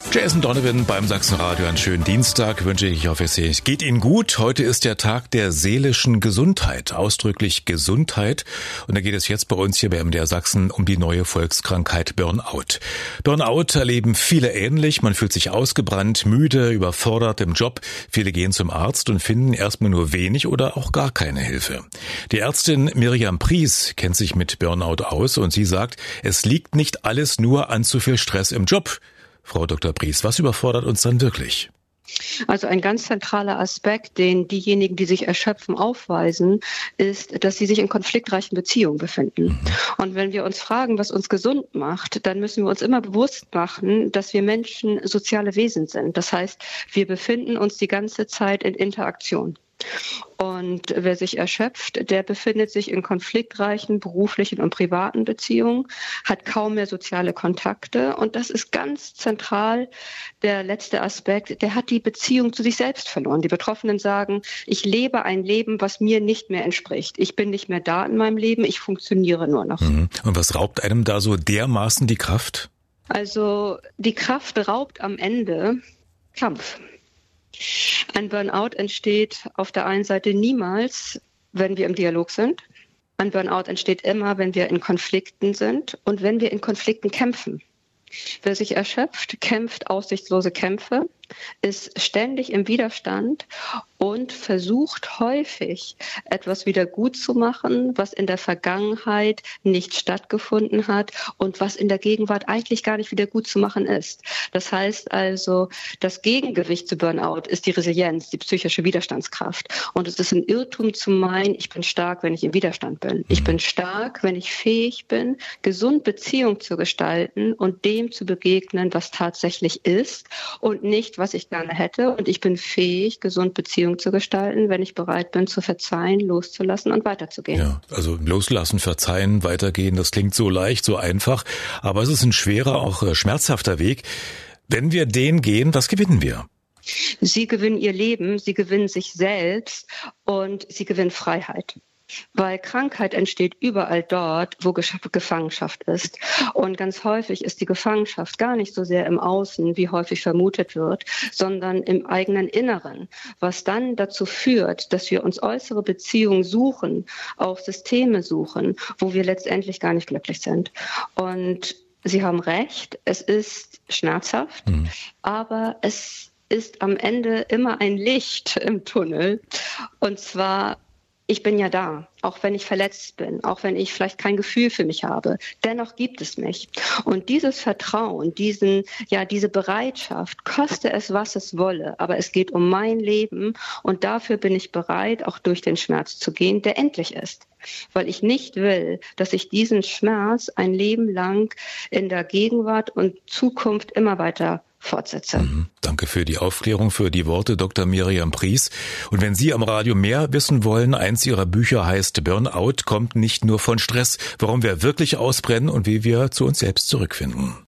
Jason Donovan beim Sachsenradio. Einen schönen Dienstag wünsche ich. Ich hoffe, es geht Ihnen gut. Heute ist der Tag der seelischen Gesundheit, ausdrücklich Gesundheit. Und da geht es jetzt bei uns hier bei MDR Sachsen um die neue Volkskrankheit Burnout. Burnout erleben viele ähnlich. Man fühlt sich ausgebrannt, müde, überfordert im Job. Viele gehen zum Arzt und finden erstmal nur wenig oder auch gar keine Hilfe. Die Ärztin Miriam Pries kennt sich mit Burnout aus und sie sagt, es liegt nicht alles nur an zu viel Stress im Job. Frau Dr. Pries, was überfordert uns dann wirklich? Also ein ganz zentraler Aspekt, den diejenigen, die sich erschöpfen, aufweisen, ist, dass sie sich in konfliktreichen Beziehungen befinden. Und wenn wir uns fragen, was uns gesund macht, dann müssen wir uns immer bewusst machen, dass wir Menschen soziale Wesen sind. Das heißt, wir befinden uns die ganze Zeit in Interaktion. Und wer sich erschöpft, der befindet sich in konfliktreichen beruflichen und privaten Beziehungen, hat kaum mehr soziale Kontakte. Und das ist ganz zentral der letzte Aspekt. Der hat die Beziehung zu sich selbst verloren. Die Betroffenen sagen, ich lebe ein Leben, was mir nicht mehr entspricht. Ich bin nicht mehr da in meinem Leben, ich funktioniere nur noch. Und was raubt einem da so dermaßen die Kraft? Also die Kraft raubt am Ende Kampf. Ein Burnout entsteht auf der einen Seite niemals, wenn wir im Dialog sind. Ein Burnout entsteht immer, wenn wir in Konflikten sind und wenn wir in Konflikten kämpfen. Wer sich erschöpft, kämpft aussichtslose Kämpfe, ist ständig im Widerstand und versucht häufig, etwas wieder gut zu machen, was in der Vergangenheit nicht stattgefunden hat und was in der Gegenwart eigentlich gar nicht wieder gut zu machen ist. Das heißt also, das Gegengewicht zu Burnout ist die Resilienz, die psychische Widerstandskraft. Und es ist ein Irrtum zu meinen, ich bin stark, wenn ich im Widerstand bin. Ich bin stark, wenn ich fähig bin, gesund Beziehung zu gestalten und dem zu begegnen, was tatsächlich ist und nicht, was ich gerne hätte. Und ich bin fähig, gesund Beziehung zu gestalten, wenn ich bereit bin, zu verzeihen, loszulassen und weiterzugehen. Ja, also loslassen, verzeihen, weitergehen, das klingt so leicht, so einfach. Aber es ist ein schwerer, auch schmerzhafter Weg. Wenn wir den gehen, was gewinnen wir? Sie gewinnen ihr Leben, sie gewinnen sich selbst und sie gewinnen Freiheit. Weil Krankheit entsteht überall dort, wo Gefangenschaft ist. Und ganz häufig ist die Gefangenschaft gar nicht so sehr im Außen, wie häufig vermutet wird, sondern im eigenen Inneren, was dann dazu führt, dass wir uns äußere Beziehungen suchen, auch Systeme suchen, wo wir letztendlich gar nicht glücklich sind. Und Sie haben recht, es ist schmerzhaft, aber es ist am Ende immer ein Licht im Tunnel. Und zwar, ich bin ja da, auch wenn ich verletzt bin, auch wenn ich vielleicht kein Gefühl für mich habe. Dennoch gibt es mich. Und dieses Vertrauen, diese Bereitschaft, koste es, was es wolle, aber es geht um mein Leben und dafür bin ich bereit, auch durch den Schmerz zu gehen, der endlich ist. Weil ich nicht will, dass ich diesen Schmerz ein Leben lang in der Gegenwart und Zukunft immer weiter fortsetze. Danke für die Aufklärung, für die Worte, Dr. Miriam Pries. Und wenn Sie am Radio mehr wissen wollen, eins Ihrer Bücher heißt Burnout kommt nicht nur von Stress, warum wir wirklich ausbrennen und wie wir zu uns selbst zurückfinden.